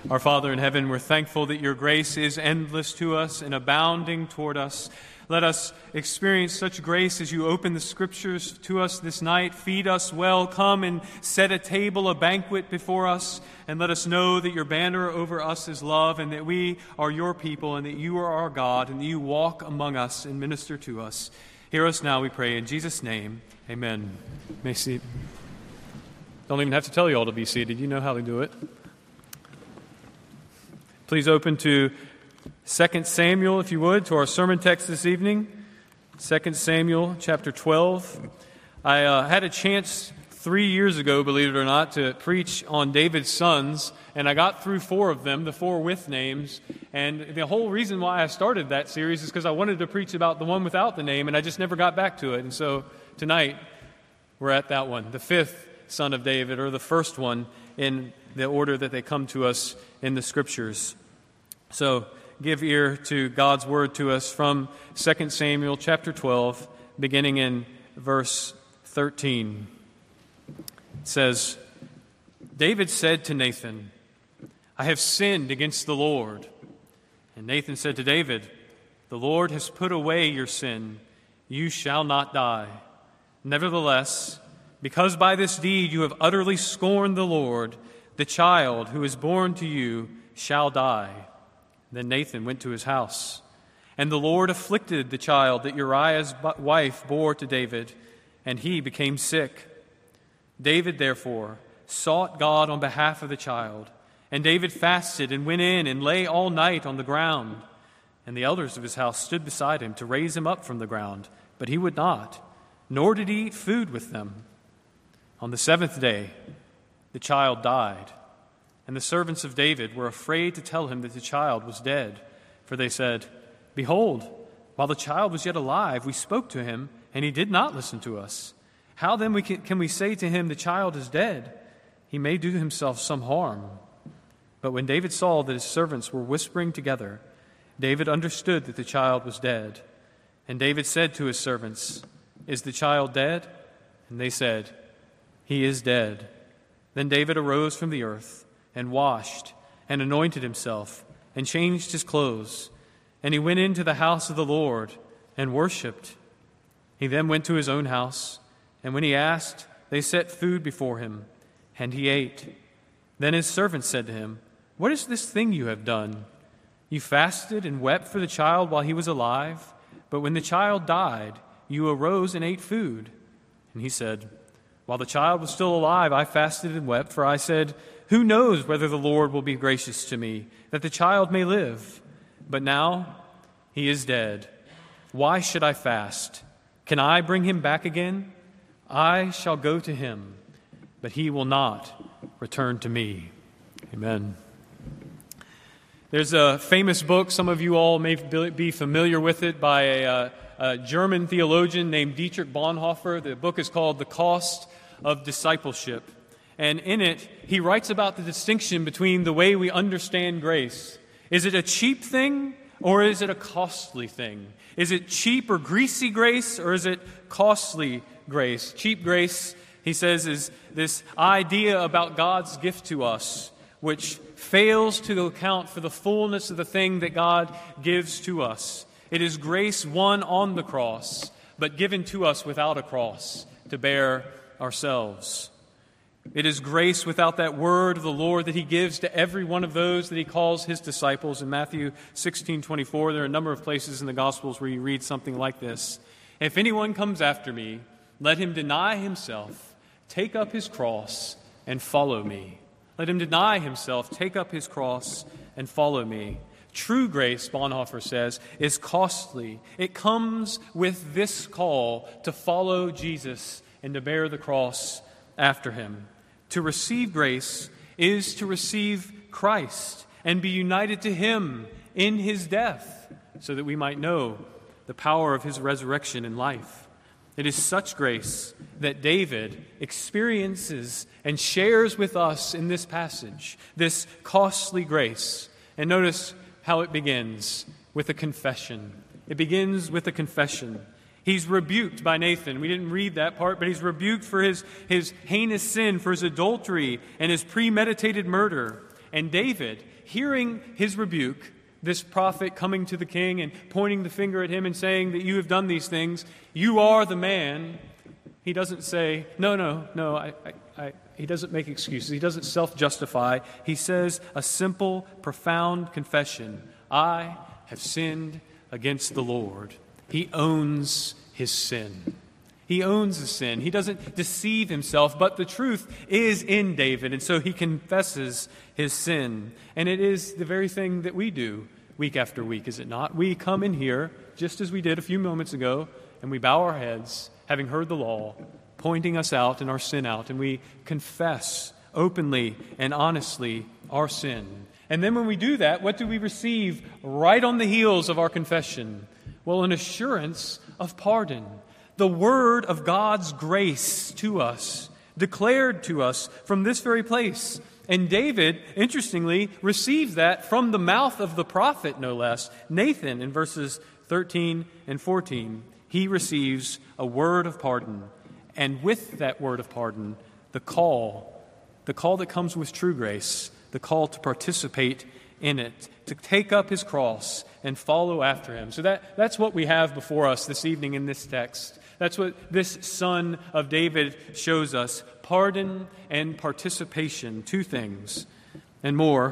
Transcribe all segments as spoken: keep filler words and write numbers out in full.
Our Father in heaven, we're thankful that your grace is endless to us and abounding toward us. Let us experience such grace as you open the Scriptures to us this night. Feed us well. Come and set a table, a banquet before us, and let us know that your banner over us is love, and that we are your people, and that you are our God, and that you walk among us and minister to us. Hear us now, we pray. In Jesus' name, amen. You may seat. Don't even have to tell you all to be seated. You know how to do it. Please open to Second Samuel, if you would, to our sermon text this evening. Second Samuel chapter twelve. I uh, had a chance three years ago, believe it or not, to preach on David's sons, and I got through four of them, the four with names. And the whole reason why I started that series is because I wanted to preach about the one without the name, and I just never got back to it. And so tonight, we're at that one, the fifth son of David, or the first one in the order that they come to us in the Scriptures. So give ear to God's word to us from Second Samuel chapter twelve, beginning in verse thirteen. It says, David said to Nathan, I have sinned against the Lord. And Nathan said to David, the Lord has put away your sin. You shall not die. Nevertheless, because by this deed you have utterly scorned the Lord, the child who is born to you shall die. Then Nathan went to his house. And the Lord afflicted the child that Uriah's wife bore to David, and he became sick. David, therefore, sought God on behalf of the child. And David fasted and went in and lay all night on the ground. And the elders of his house stood beside him to raise him up from the ground, but he would not, nor did he eat food with them. On the seventh day, the child died. And the servants of David were afraid to tell him that the child was dead. For they said, Behold, while the child was yet alive, we spoke to him, and he did not listen to us. How then we can, can we say to him, the child is dead? He may do himself some harm. But when David saw that his servants were whispering together, David understood that the child was dead. And David said to his servants, Is the child dead? And they said, He is dead. Then David arose from the earth, and washed, and anointed himself, and changed his clothes. And he went into the house of the Lord, and worshipped. He then went to his own house, and when he asked, they set food before him, and he ate. Then his servants said to him, What is this thing you have done? You fasted and wept for the child while he was alive, but when the child died, you arose and ate food. And he said, While the child was still alive, I fasted and wept, for I said, Who knows whether the Lord will be gracious to me, that the child may live? But now he is dead. Why should I fast? Can I bring him back again? I shall go to him, but he will not return to me. Amen. There's a famous book, some of you all may be familiar with it, by a, a German theologian named Dietrich Bonhoeffer. The book is called The Cost of Discipleship. And in it, he writes about the distinction between the way we understand grace. Is it a cheap thing, or is it a costly thing? Is it cheap or greasy grace, or is it costly grace? Cheap grace, he says, is this idea about God's gift to us, which fails to account for the fullness of the thing that God gives to us. It is grace won on the cross, but given to us without a cross to bear ourselves. It is grace without that word of the Lord that he gives to every one of those that he calls his disciples. In Matthew sixteen twenty-four, there are a number of places in the Gospels where you read something like this. If anyone comes after me, let him deny himself, take up his cross, and follow me. Let him deny himself, take up his cross, and follow me. True grace, Bonhoeffer says, is costly. It comes with this call to follow Jesus and to bear the cross after him. To receive grace is to receive Christ and be united to him in his death, so that we might know the power of his resurrection and life. It is such grace that David experiences and shares with us in this passage, this costly grace. And notice how it begins with a confession. It begins with a confession. He's rebuked by Nathan. We didn't read that part, but he's rebuked for his, his heinous sin, for his adultery and his premeditated murder. And David, hearing his rebuke, this prophet coming to the king and pointing the finger at him and saying that you have done these things, you are the man, he doesn't say, no, no, no, I, I, I, he doesn't make excuses. He doesn't self-justify. He says a simple, profound confession. I have sinned against the Lord. He owns his sin. He owns the sin. He doesn't deceive himself, but the truth is in David, and so he confesses his sin. And it is the very thing that we do week after week, is it not? We come in here, just as we did a few moments ago, and we bow our heads, having heard the law, pointing us out and our sin out, and we confess openly and honestly our sin. And then when we do that, what do we receive right on the heels of our confession? Well, an assurance of pardon. The word of God's grace to us, declared to us from this very place. And David, interestingly, receives that from the mouth of the prophet, no less, Nathan, in verses thirteen and fourteen. He receives a word of pardon. And with that word of pardon, the call, the call that comes with true grace, the call to participate in it, to take up his cross and follow after him. So that, that's what we have before us this evening in this text. That's what this son of David shows us. Pardon and participation, two things. And more,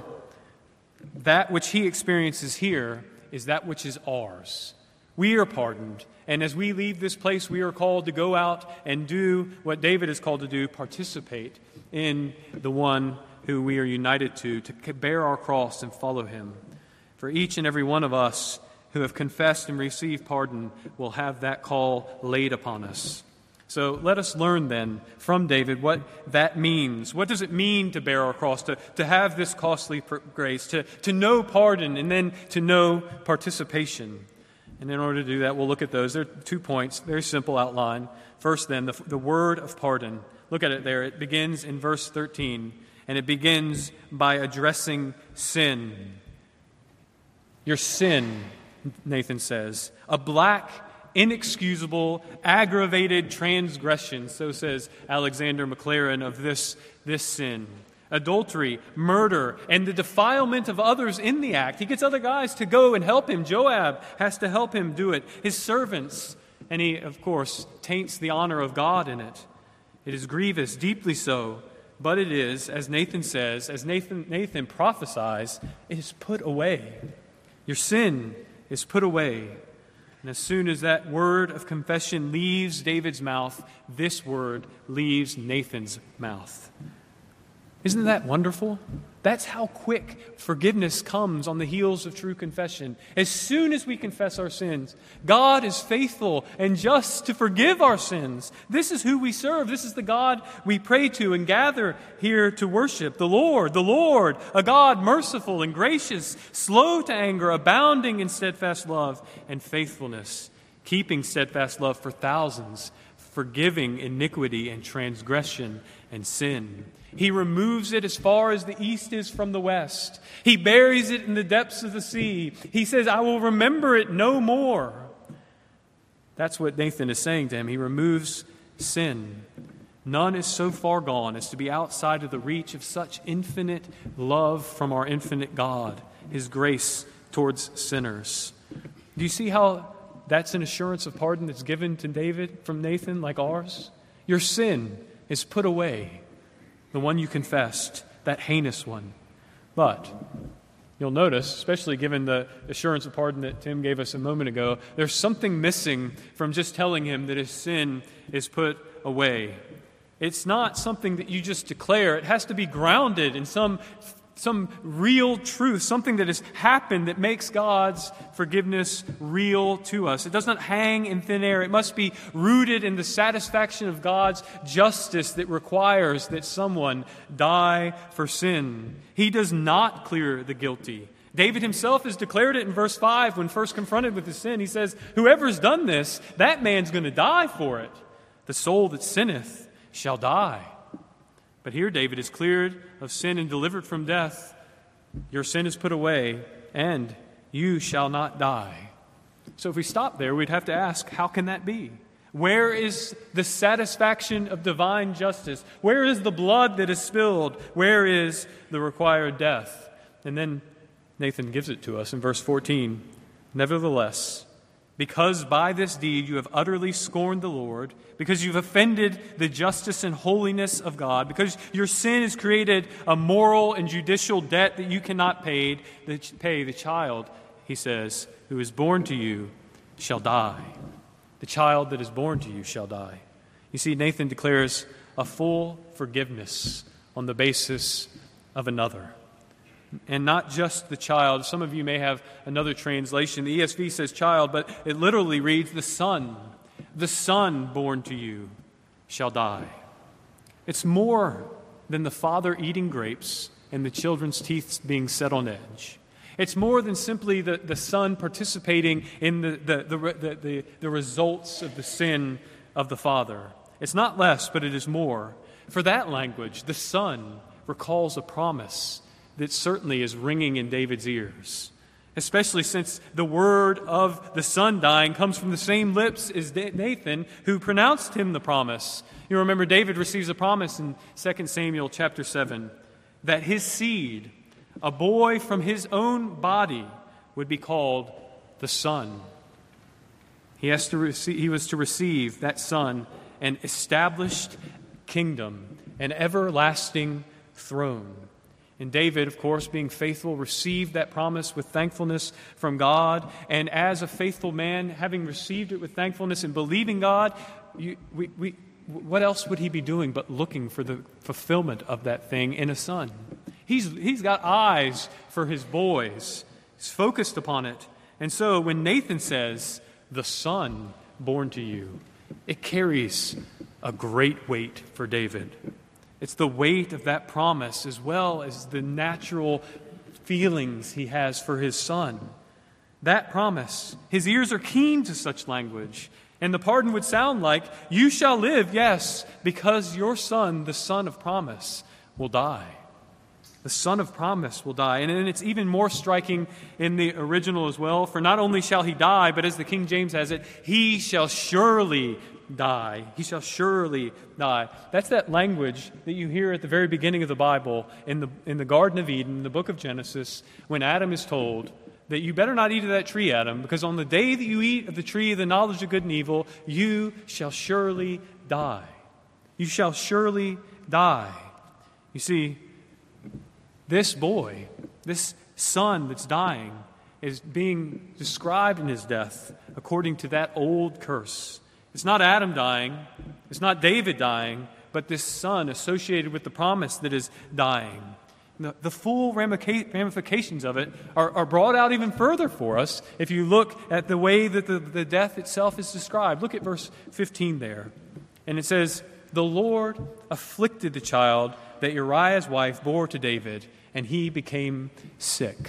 that which he experiences here is that which is ours. We are pardoned. And as we leave this place, we are called to go out and do what David is called to do, participate in the one who we are united to, to bear our cross and follow him. For each and every one of us who have confessed and received pardon will have that call laid upon us. So let us learn then from David what that means. What does it mean to bear our cross, to, to have this costly grace, to, to know pardon and then to know participation? And in order to do that, we'll look at those. There are two points, very simple outline. First then, the, the word of pardon. Look at it there. It begins in verse thirteen, and it begins by addressing sin. Your sin, Nathan says, a black, inexcusable, aggravated transgression, so says Alexander Maclaren of this, this sin. Adultery, murder, and the defilement of others in the act. He gets other guys to go and help him. Joab has to help him do it. His servants. And he, of course, taints the honor of God in it. It is grievous, deeply so. But it is, as Nathan says, as Nathan, Nathan prophesies, it is put away. Your sin is put away. And as soon as that word of confession leaves David's mouth, this word leaves Nathan's mouth. Isn't that wonderful? That's how quick forgiveness comes on the heels of true confession. As soon as we confess our sins, God is faithful and just to forgive our sins. This is who we serve. This is the God we pray to and gather here to worship. The Lord, the Lord, a God merciful and gracious, slow to anger, abounding in steadfast love and faithfulness, keeping steadfast love for thousands, forgiving iniquity and transgression and sin. He removes it as far as the east is from the west. He buries it in the depths of the sea. He says, I will remember it no more. That's what Nathan is saying to him. He removes sin. None is so far gone as to be outside of the reach of such infinite love from our infinite God, his grace towards sinners. Do you see how that's an assurance of pardon that's given to David from Nathan like ours? Your sin is put away. The one you confessed, that heinous one. But you'll notice, especially given the assurance of pardon that Tim gave us a moment ago, there's something missing from just telling him that his sin is put away. It's not something that you just declare. It has to be grounded in some, some real truth, something that has happened that makes God's forgiveness real to us. It does not hang in thin air. It must be rooted in the satisfaction of God's justice that requires that someone die for sin. He does not clear the guilty. David himself has declared it in verse five when first confronted with his sin. He says, whoever's done this, that man's going to die for it. The soul that sinneth shall die. But here David is cleared of sin and delivered from death. Your sin is put away, and you shall not die. So if we stop there, we'd have to ask, how can that be? Where is the satisfaction of divine justice? Where is the blood that is spilled? Where is the required death? And then Nathan gives it to us in verse fourteen. Nevertheless, because by this deed you have utterly scorned the Lord, because you've offended the justice and holiness of God, because your sin has created a moral and judicial debt that you cannot pay, pay the child, he says, who is born to you shall die. The child that is born to you shall die. You see, Nathan declares a full forgiveness on the basis of another. And not just the child. Some of you may have another translation. The E S V says child, but it literally reads the son. The son born to you shall die. It's more than the father eating grapes and the children's teeth being set on edge. It's more than simply the, the son participating in the, the, the, the, the, the results of the sin of the father. It's not less, but it is more. For that language, the son recalls a promise that certainly is ringing in David's ears, especially since the word of the son dying comes from the same lips as Nathan, who pronounced him the promise. You remember David receives a promise in Second Samuel chapter seven that his seed, a boy from his own body, would be called the Son. He has to receive, he was to receive that Son, an established kingdom, an everlasting throne. And David, of course, being faithful, received that promise with thankfulness from God. And as a faithful man, having received it with thankfulness and believing God, you, we, we, what else would he be doing but looking for the fulfillment of that thing in a son? He's, he's got eyes for his boys. He's focused upon it. And so when Nathan says, the son born to you, it carries a great weight for David. It's the weight of that promise as well as the natural feelings he has for his son. That promise, his ears are keen to such language. And the pardon would sound like, you shall live, yes, because your son, the son of promise, will die. The son of promise will die. And then it's even more striking in the original as well. For not only shall he die, but as the King James has it, he shall surely die. He shall surely die. That's that language that you hear at the very beginning of the Bible in the in the Garden of Eden, in the book of Genesis, when Adam is told that you better not eat of that tree, Adam, because on the day that you eat of the tree of the knowledge of good and evil, you shall surely die. You shall surely die. You see, this boy, this son that's dying, is being described in his death according to that old curse. It's not Adam dying, it's not David dying, but this son associated with the promise that is dying. The, the full ramifications of it are, are brought out even further for us if you look at the way that the, the death itself is described. Look at verse fifteen there. And it says, the Lord afflicted the child that Uriah's wife bore to David, and he became sick.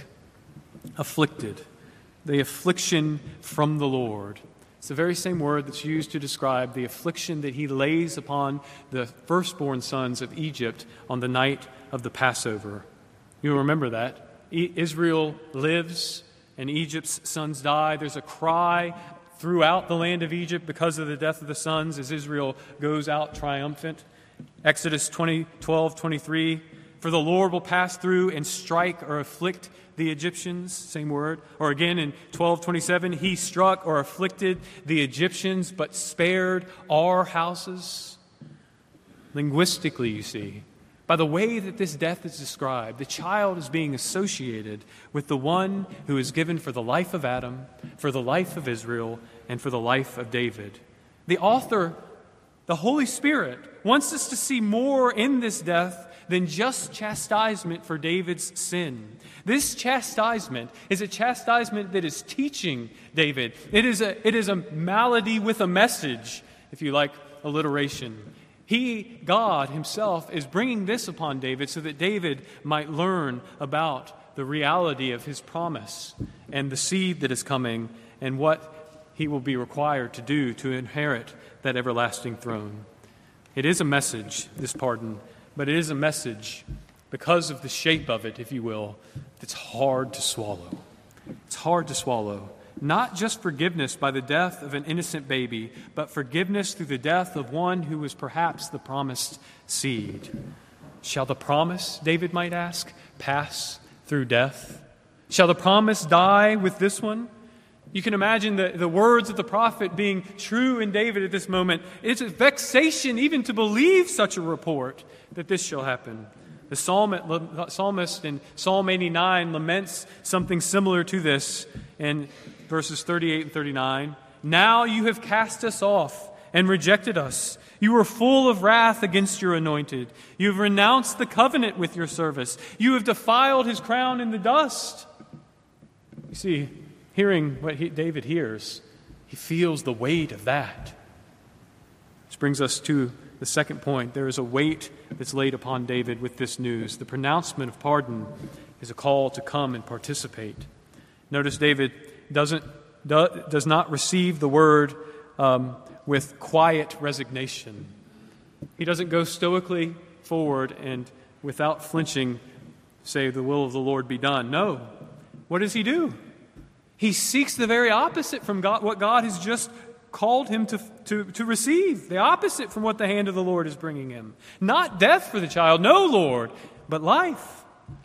Afflicted. The affliction from the Lord. It's the very same word that's used to describe the affliction that he lays upon the firstborn sons of Egypt on the night of the Passover. You'll remember that. Israel lives and Egypt's sons die. There's a cry throughout the land of Egypt because of the death of the sons as Israel goes out triumphant. Exodus twenty, twelve, twenty-three, for the Lord will pass through and strike or afflict the Egyptians, same word. Or again in twelve twenty-seven, he struck or afflicted the Egyptians but spared our houses. Linguistically, you see, by the way that this death is described, the child is being associated with the one who is given for the life of Adam, for the life of Israel, and for the life of David. The author, the Holy Spirit, wants us to see more in this death than just chastisement for David's sin. This chastisement is a chastisement that is teaching David. It is a, it is a malady with a message, if you like alliteration. He, God himself, is bringing this upon David so that David might learn about the reality of his promise and the seed that is coming and what he will be required to do to inherit that everlasting throne. It is a message, this pardon, but it is a message because of the shape of it, if you will, that's hard to swallow. It's hard to swallow not just forgiveness by the death of an innocent baby, but forgiveness through the death of one who was perhaps the promised seed. Shall the promise, David might ask, pass through death? Shall the promise die with this one? You can imagine the, the words of the prophet being true in David at this moment. It's a vexation even to believe such a report that this shall happen. The psalmist in Psalm eighty-nine laments something similar to this in verses thirty-eight and thirty-nine. Now you have cast us off and rejected us. You were full of wrath against your anointed. You have renounced the covenant with your service. You have defiled his crown in the dust. You see, hearing what he, David hears, he feels the weight of that. Which brings us to the second point. There is a weight that's laid upon David with this news. The pronouncement of pardon is a call to come and participate. Notice David doesn't do, does not receive the word um, with quiet resignation. He doesn't go stoically forward and without flinching say, the will of the Lord be done. No. What does he do? He seeks the very opposite from God, what God has just called him to, to, to receive. The opposite from what the hand of the Lord is bringing him. Not death for the child, no, Lord, but life.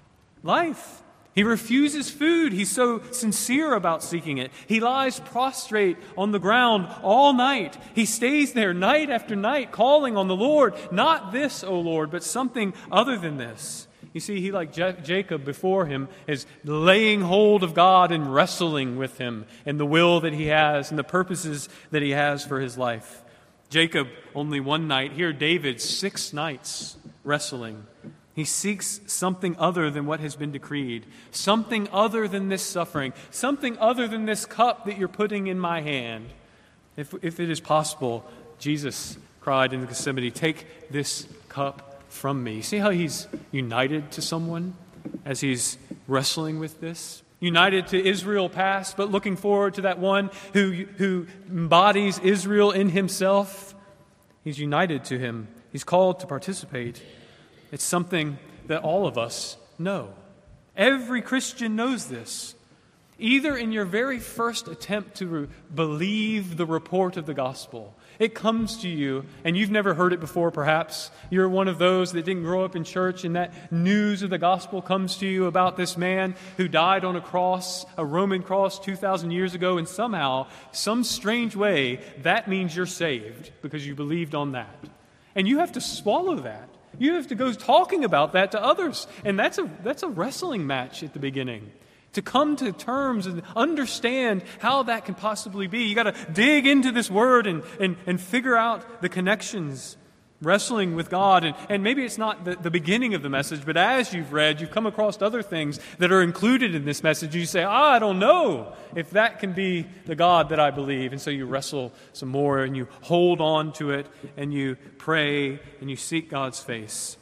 Life. He refuses food. He's so sincere about seeking it. He lies prostrate on the ground all night. He stays there night after night calling on the Lord. Not this, O Lord, but something other than this. You see, he, like J- Jacob before him, is laying hold of God and wrestling with him and the will that he has and the purposes that he has for his life. Jacob, only one night. Here, David, six nights wrestling. He seeks something other than what has been decreed, something other than this suffering, something other than this cup that you're putting in my hand. If, if it is possible, Jesus cried in Gethsemane, take this cup from me. See how he's united to someone as he's wrestling with this? United to Israel past, but looking forward to that one who, who embodies Israel in himself. He's united to him. He's called to participate. It's something that all of us know. Every Christian knows this. Either in your very first attempt to re- believe the report of the gospel, it comes to you, and you've never heard it before perhaps. You're one of those that didn't grow up in church, and that news of the gospel comes to you about this man who died on a cross, a Roman cross two thousand years ago, and somehow, some strange way, that means you're saved because you believed on that. And you have to swallow that. You have to go talking about that to others. And that's a that's a wrestling match at the beginning. To come to terms and understand how that can possibly be. You got to dig into this word and, and, and figure out the connections, wrestling with God. And, and maybe it's not the, the beginning of the message, but as you've read, you've come across other things that are included in this message. You say, ah, I don't know if that can be the God that I believe. And so you wrestle some more and you hold on to it and you pray and you seek God's face.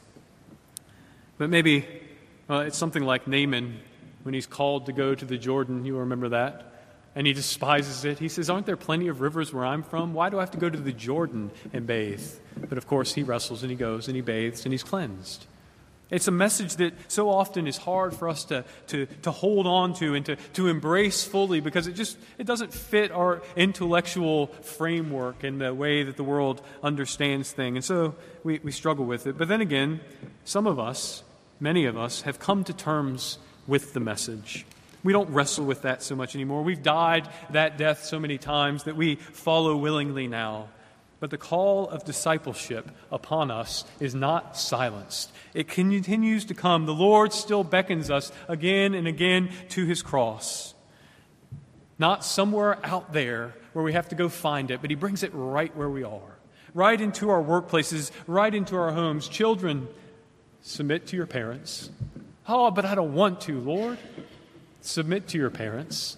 But maybe well, it's something like Naaman. When he's called to go to the Jordan, you remember that, and he despises it. He says, aren't there plenty of rivers where I'm from? Why do I have to go to the Jordan and bathe? But of course, he wrestles and he goes and he bathes and he's cleansed. It's a message that so often is hard for us to, to, to hold on to and to, to embrace fully because it just it doesn't fit our intellectual framework and the way that the world understands things. And so we, we struggle with it. But then again, some of us, many of us, have come to terms with the message. We don't wrestle with that so much anymore. We've died that death so many times that we follow willingly now. But the call of discipleship upon us is not silenced. It continues to come. The Lord still beckons us again and again to his cross. Not somewhere out there where we have to go find it, but he brings it right where we are. Right into our workplaces, right into our homes. Children, submit to your parents. Oh, but I don't want to, Lord. Submit to your parents.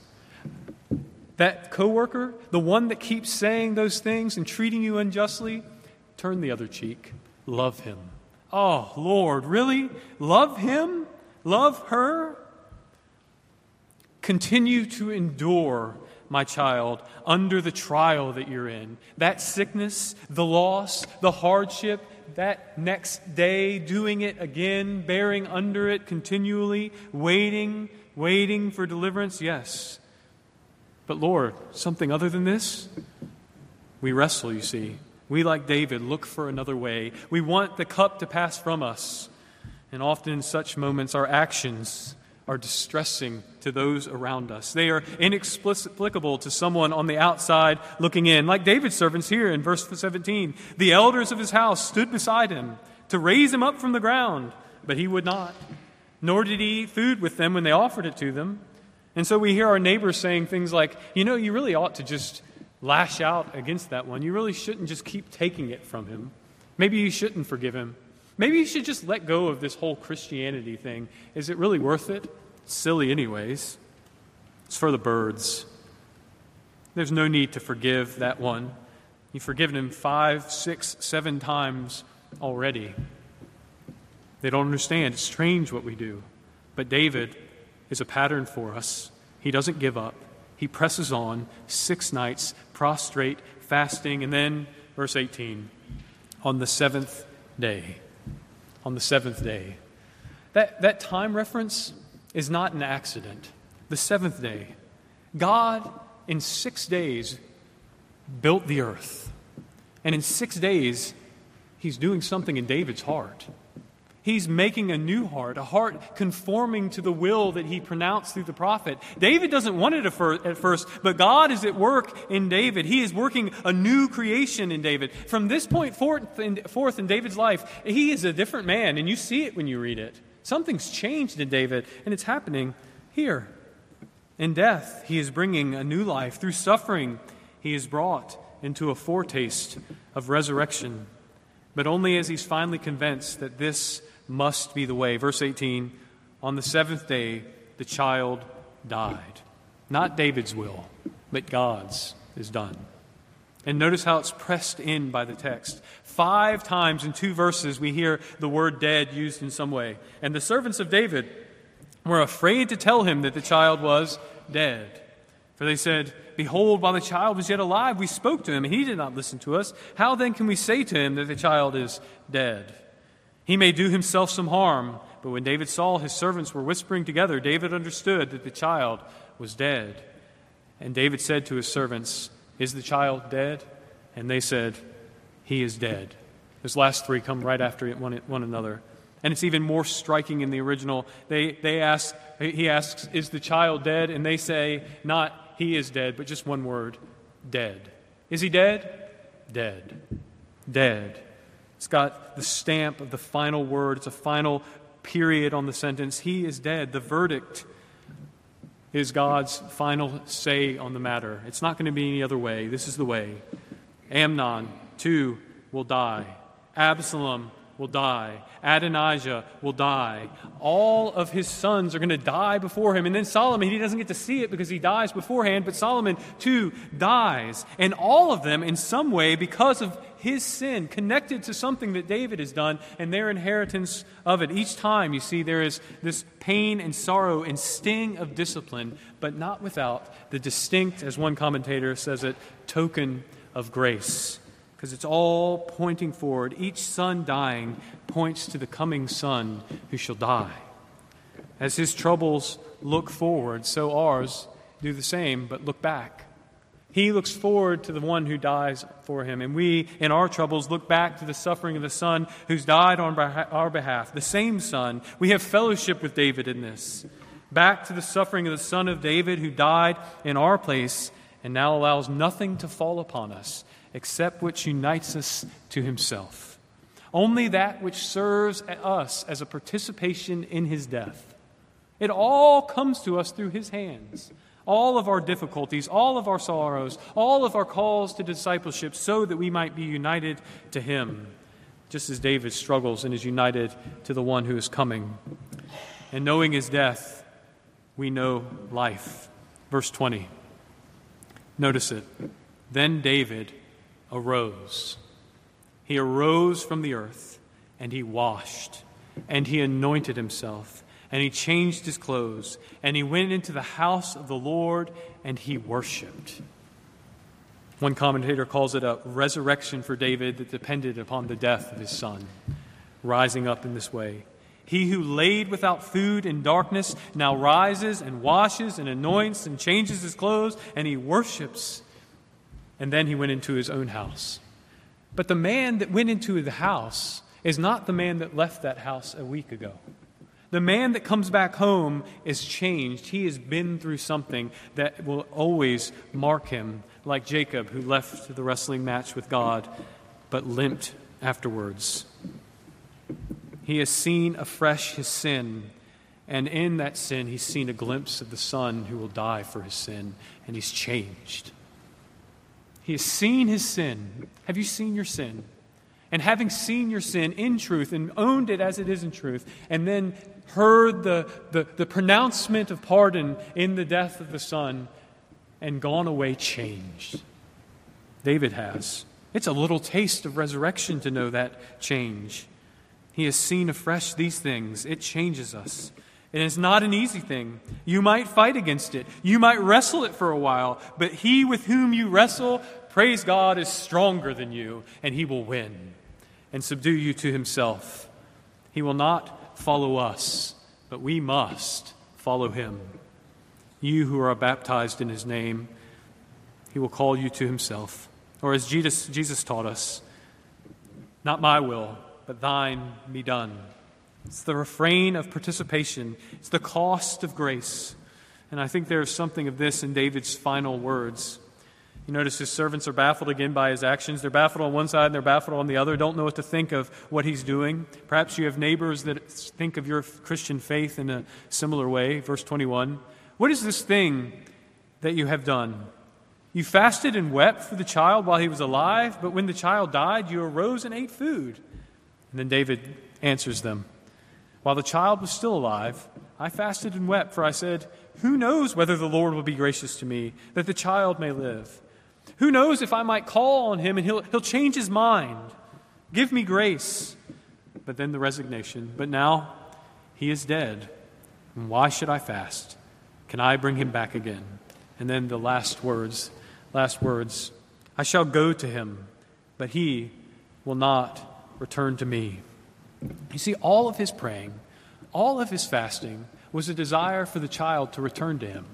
That coworker, the one that keeps saying those things and treating you unjustly, turn the other cheek. Love him. Oh, Lord, really? Love him? Love her? Continue to endure, my child, under the trial that you're in. That sickness, the loss, the hardship, that next day, doing it again, bearing under it continually, waiting, waiting for deliverance, yes. But Lord, something other than this? We wrestle, you see. We, like David, look for another way. We want the cup to pass from us. And often in such moments, our actions are distressing to those around us. They are inexplicable to someone on the outside looking in. Like David's servants here in verse seventeen. The elders of his house stood beside him to raise him up from the ground, but he would not. Nor did he eat food with them when they offered it to them. And so we hear our neighbors saying things like, you know, you really ought to just lash out against that one. You really shouldn't just keep taking it from him. Maybe you shouldn't forgive him. Maybe you should just let go of this whole Christianity thing. Is it really worth it? It's silly anyways. It's for the birds. There's no need to forgive that one. You've forgiven him five, six, seven times already. They don't understand. It's strange what we do. But David is a pattern for us. He doesn't give up. He presses on six nights, prostrate, fasting, and then, verse eighteen, on the seventh day. On the seventh day. That, that time reference is not an accident. The seventh day. God, in six days, built the earth. And in six days, he's doing something in David's heart. He's making a new heart, a heart conforming to the will that he pronounced through the prophet. David doesn't want it at first, but God is at work in David. He is working a new creation in David. From this point forth in David's life, he is a different man, and you see it when you read it. Something's changed in David, and it's happening here. In death, he is bringing a new life. Through suffering, he is brought into a foretaste of resurrection, but only as he's finally convinced that this must be the way. Verse eighteen, on the seventh day, the child died. Not David's will, but God's is done. And notice how it's pressed in by the text. Five times in two verses we hear the word dead used in some way. And the servants of David were afraid to tell him that the child was dead. For they said, behold, while the child was yet alive, we spoke to him, and he did not listen to us. How then can we say to him that the child is dead? He may do himself some harm. But when David saw his servants were whispering together, David understood that the child was dead. And David said to his servants, is the child dead? And they said, he is dead. Those last three come right after one, one another. And it's even more striking in the original. They, they ask, he asks, is the child dead? And they say, not he is dead, but just one word, dead. Is he dead? Dead. Dead. It's got the stamp of the final word. It's a final period on the sentence. He is dead. The verdict is God's final say on the matter. It's not going to be any other way. This is the way. Amnon, too, will die. Absalom will die. Adonijah will die. All of his sons are going to die before him. And then Solomon, he doesn't get to see it because he dies beforehand, but Solomon too dies. And all of them in some way, because of his sin, connected to something that David has done and their inheritance of it. Each time you see there is this pain and sorrow and sting of discipline, but not without the distinct, as one commentator says it, token of grace. Because it's all pointing forward. Each son dying points to the coming son who shall die. As his troubles look forward, so ours do the same, but look back. He looks forward to the one who dies for him, and we, in our troubles, look back to the suffering of the Son who's died on our behalf, the same Son. We have fellowship with David in this. Back to the suffering of the Son of David who died in our place and now allows nothing to fall upon us except which unites us to himself. Only that which serves us as a participation in his death. It all comes to us through his hands. All of our difficulties, all of our sorrows, all of our calls to discipleship so that we might be united to him, just as David struggles and is united to the one who is coming. And knowing his death, we know life. Verse twenty. Notice it. Then David arose. He arose from the earth, and he washed, and he anointed himself, and he changed his clothes, and he went into the house of the Lord, and he worshipped. One commentator calls it a resurrection for David that depended upon the death of his son, rising up in this way. He who laid without food in darkness now rises and washes and anoints and changes his clothes, and he worships. And then he went into his own house. But the man that went into the house is not the man that left that house a week ago. The man that comes back home is changed. He has been through something that will always mark him, like Jacob, who left the wrestling match with God, but limped afterwards. He has seen afresh his sin, and in that sin he's seen a glimpse of the Son who will die for his sin, and he's changed. He has seen his sin. Have you seen your sin? And having seen your sin in truth and owned it as it is in truth, and then heard the, the, the pronouncement of pardon in the death of the Son, and gone away changed. David has. It's a little taste of resurrection to know that change. He has seen afresh these things. It changes us. And it's not an easy thing. You might fight against it. You might wrestle it for a while. But he with whom you wrestle, praise God, is stronger than you, and he will win and subdue you to himself. He will not follow us, but we must follow him. You who are baptized in his name, he will call you to himself. Or as Jesus, Jesus taught us, not my will, but thine be done. It's the refrain of participation. It's the cost of grace. And I think there's something of this in David's final words. You notice his servants are baffled again by his actions. They're baffled on one side and they're baffled on the other, don't know what to think of what he's doing. Perhaps you have neighbors that think of your Christian faith in a similar way. Verse twenty-one, what is this thing that you have done? You fasted and wept for the child while he was alive, but when the child died, you arose and ate food. And then David answers them. While the child was still alive, I fasted and wept, for I said, who knows whether the Lord will be gracious to me, that the child may live? Who knows if I might call on him and he'll, he'll change his mind? Give me grace. But then the resignation. But now he is dead. And why should I fast? Can I bring him back again? And then the last words, last words, I shall go to him, but he will not return to me. You see, all of his praying, all of his fasting was a desire for the child to return to him.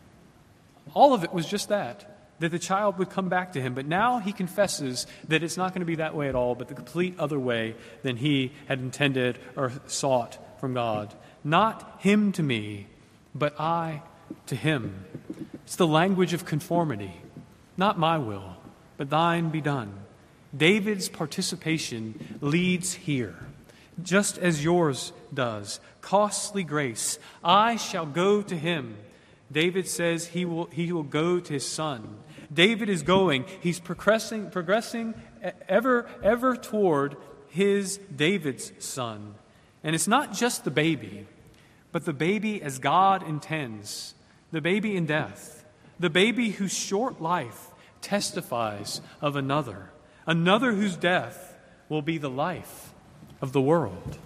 All of it was just that, that the child would come back to him. But now he confesses that it's not going to be that way at all, but the complete other way than he had intended or sought from God. Not him to me, but I to him. It's the language of conformity. Not my will, but thine be done. David's participation leads here, just as yours does. Costly grace. I shall go to him. David says he will, he will go to his son. David is going. He's progressing, progressing ever, ever toward his David's son. And it's not just the baby, but the baby as God intends. The baby in death. The baby whose short life testifies of another. Another whose death will be the life of the world.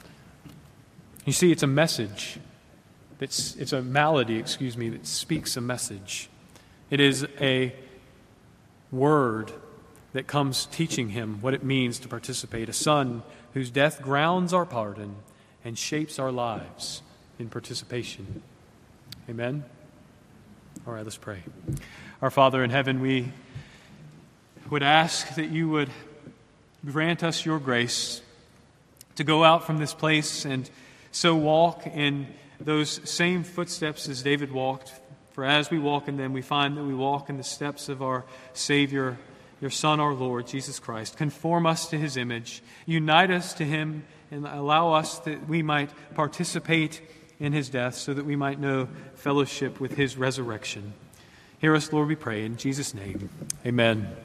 You see, it's a message. It's, it's a malady, excuse me, that speaks a message. It is a word that comes teaching him what it means to participate. A son whose death grounds our pardon and shapes our lives in participation. Amen? All right, let's pray. Our Father in heaven, we would ask that you would grant us your grace to go out from this place and so walk in those same footsteps as David walked. For as we walk in them, we find that we walk in the steps of our Savior, your Son, our Lord, Jesus Christ. Conform us to his image. Unite us to him and allow us that we might participate in his death so that we might know fellowship with his resurrection. Hear us, Lord, we pray. In Jesus' name, amen.